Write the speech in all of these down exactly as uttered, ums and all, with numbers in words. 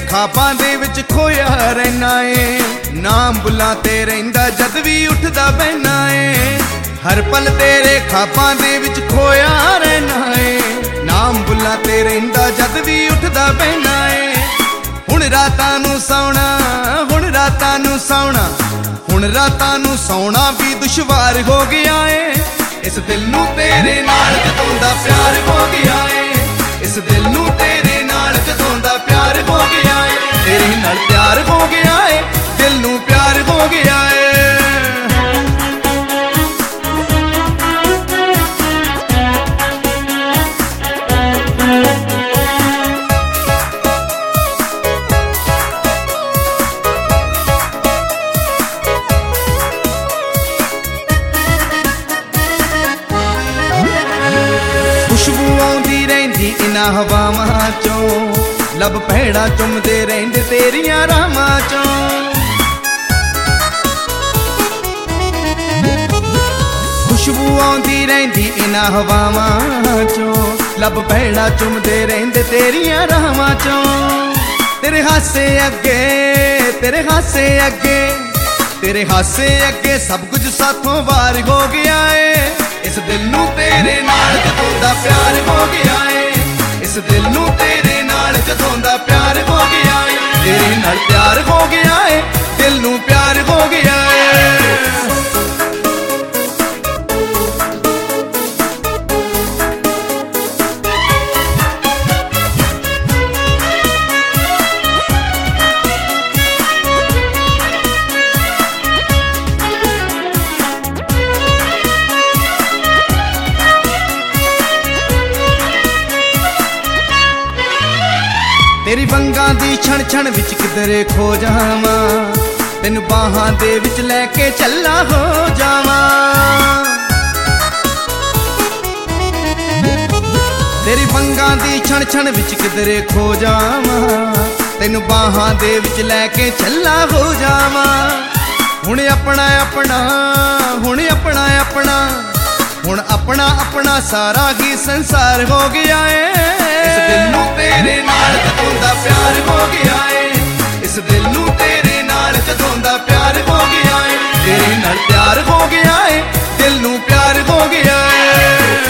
ਖਾਬਾਂ ਦੇ ਵਿੱਚ ਖੋਇਆ ਰਹਿਣਾ ਏ। ਨਾਮ ਬੁੱਲਾਂ ਤੇ ਰਹਿੰਦਾ ਜਦ ਵੀ ਉੱਠਦਾ ਬਹਿਣਾ ਏ। ਹਰ ਪਲ ਤੇਰੇ ਖਾਬਾਂ ਦੇ ਵਿੱਚ ਖੋਇਆ ਰਹਿਣਾ ਏ। ਨਾਮ ਬੁੱਲਾਂ ਤੇ ਰਹਿੰਦਾ ਜਦ ਵੀ ਉੱਠਦਾ ਬਹਿਣਾ ਏ। ਹੁਣ ਰਾਤਾਂ ਨੂੰ ਸੌਣਾ, ਹੁਣ ਰਾਤਾਂ ਨੂੰ ਸੌਣਾ, ਹੁਣ ਰਾਤਾਂ ਨੂੰ ਸੌਣਾ ਵੀ ਦੁਸ਼ਵਾਰ ਹੋ ਗਿਆ ਏ। ਇਸ ਦਿਲ ਨੂੰ ਤੇਰੇ ਨਾਲ ਜਦੋਂ ਦਾ ਪਿਆਰ ਹੋ ਗਿਆ ਏ। ਇਸ ਦਿਲ ਨੂੰ ਤੇਰੇ ਨਾਲ ਜਦੋਂ ਦਾ ਪਿਆਰ ਹੋ ਗਿਆ ਏ। ਤੇਰੇ ਨਾਲ ਪਿਆਰ ਹੋ ਗਿਆ ਏ, ਦਿਲ ਨੂੰ ਪਿਆਰ ਹੋ ਗਿਆ ਏ। ਖੁਸ਼ਬੂ ਆਉਂਦੀ ਰਹਿੰਦੀ ਇਨ੍ਹਾਂ ਹਵਾਵਾਂ ਚੋਂ, ਲੱਭ ਭੈੜਾ ਚੁੰਮਦੇ ਰਹਿੰਦੇ ਤੇਰੀਆਂ ਰਾਹਾਂ ਚੋਂ। ਖੁਸ਼ਬੂ ਆਉਂਦੀ ਰਹਿੰਦੀ ਇਨ੍ਹਾਂ ਹਵਾਵਾਂ ਚੋਂ, ਲੱਭ ਭੈੜਾ ਚੁੰਮਦੇ ਰਹਿੰਦੇ ਤੇਰੀਆਂ ਰਾਹਾਂ ਚੋਂ। ਤੇਰੇ ਹਾਸੇ ਅੱਗੇ, ਤੇਰੇ ਹਾਸੇ ਅੱਗੇ, ਤੇਰੇ ਹਾਸੇ ਅੱਗੇ ਸਭ ਕੁਝ ਸਾਥੋਂ ਵਾਰ ਹੋ ਗਿਆ ਏ। ਇਸ ਦਿਲ ਨੂੰ ਤੇਰੇ ਨਾਲ ਜਦੋਂ ਦਾ ਪਿਆਰ ਹੋ ਗਿਆ ਏ। ਇਸ ਦਿਲ ਨੂੰ ਤੇਰੇ ਨਾਲ ਜਦੋਂ ਦਾ ਪਿਆਰ ਹੋ ਗਿਆ ਏ। ਤੇਰੇ ਨਾਲ ਪਿਆਰ ਹੋ ਗਿਆ ਏ, ਦਿਲ ਨੂੰ ਪਿਆਰ ਹੋ ਗਿਆ ਏ। ਤੇਰੀ ਵੰਗਾਂ ਦੀ ਛਣ ਛਣ ਵਿੱਚ ਕਿਧਰੇ ਖੋ ਜਾਵਾਂ, ਤੈਨੂੰ ਬਾਹਾਂ ਦੇ ਵਿੱਚ ਲੈ ਕੇ ਚੱਲਾ ਹੋ ਜਾਵਾਂ। ਤੇਰੀ ਵੰਗਾਂ ਦੀ ਛਣ ਛਣ ਵਿੱਚ ਕਿਧਰੇ ਖੋ ਜਾਵਾਂ, ਤੈਨੂੰ ਬਾਹਾਂ ਦੇ ਵਿੱਚ ਲੈ ਕੇ ਚੱਲਾ ਹੋ ਜਾਵਾਂ। ਹੁਣ ਆਪਣਾ ਆਪਣਾ, ਹੁਣ ਆਪਣਾ ਆਪਣਾ, ਹੁਣ ਆਪਣਾ ਆਪਣਾ ਸਾਰਾ ਹੀ ਸੰਸਾਰ ਹੋ ਗਿਆ ਏ। ਇਸ ਦਿਲ ਨੂੰ ਤੇਰੇ ਨਾਲ ਜਦੋਂ ਦਾ ਪਿਆਰ ਹੋ ਗਿਆ ਏ। ਇਸ ਦਿਲ ਨੂੰ ਤੇਰੇ ਨਾਲ ਜਦੋਂ ਦਾ ਪਿਆਰ ਹੋ ਗਿਆ ਏ। ਤੇਰੇ ਨਾਲ ਪਿਆਰ ਹੋ ਗਿਆ ਏ, ਦਿਲ ਨੂੰ ਪਿਆਰ ਹੋ ਗਿਆ ਏ।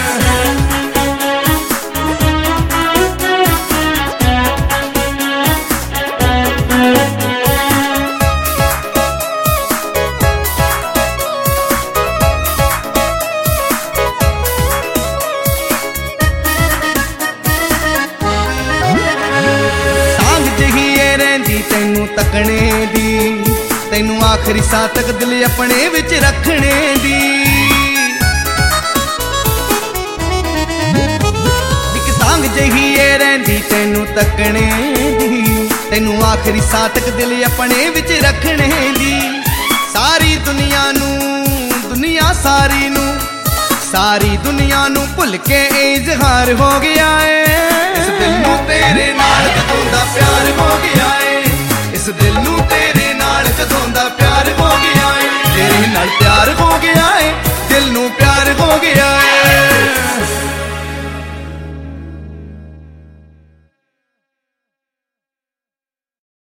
ਤੈਨੂੰ ਤੱਕਣੇ ਦੀ, ਤੈਨੂੰ ਆਖਰੀ ਸਾਹ ਤੱਕ ਦਿਲ ਆਪਣੇ ਵਿੱਚ ਰੱਖਣੇ ਦੀ। ਇੱਕ ਸਾਂਗ ਜਿਹੀ ਏ ਰਹਿੰਦੀ ਤੈਨੂੰ ਤੱਕਣੇ ਦੀ, ਤੈਨੂੰ ਆਖਰੀ ਸਾਹ ਤੱਕ ਦਿਲ ਆਪਣੇ ਵਿੱਚ ਰੱਖਣੇ ਦੀ। ਸਾਰੀ ਦੁਨੀਆ ਨੂੰ, ਦੁਨੀਆ ਸਾਰੀ ਨੂੰ, ਸਾਰੀ ਦੁਨੀਆ ਨੂੰ ਭੁੱਲ ਕੇ ਇਜ਼ਹਾਰ ਹੋ ਗਿਆ ਏ। ਇਸ ਦਿਲ ਨੂੰ ਤੇਰੇ ਨਾਲ ਜਦੋਂ ਦਾ ਪਿਆਰ ਹੋ ਗਿਆ ਏ। ਇਸ ਦਿਲ ਨੂੰ ਤੇਰੇ ਨਾਲ ਜਦੋਂ ਦਾ ਪਿਆਰ ਹੋ ਗਿਆ ਏ। ਤੇਰੇ ਨਾਲ ਪਿਆਰ ਹੋ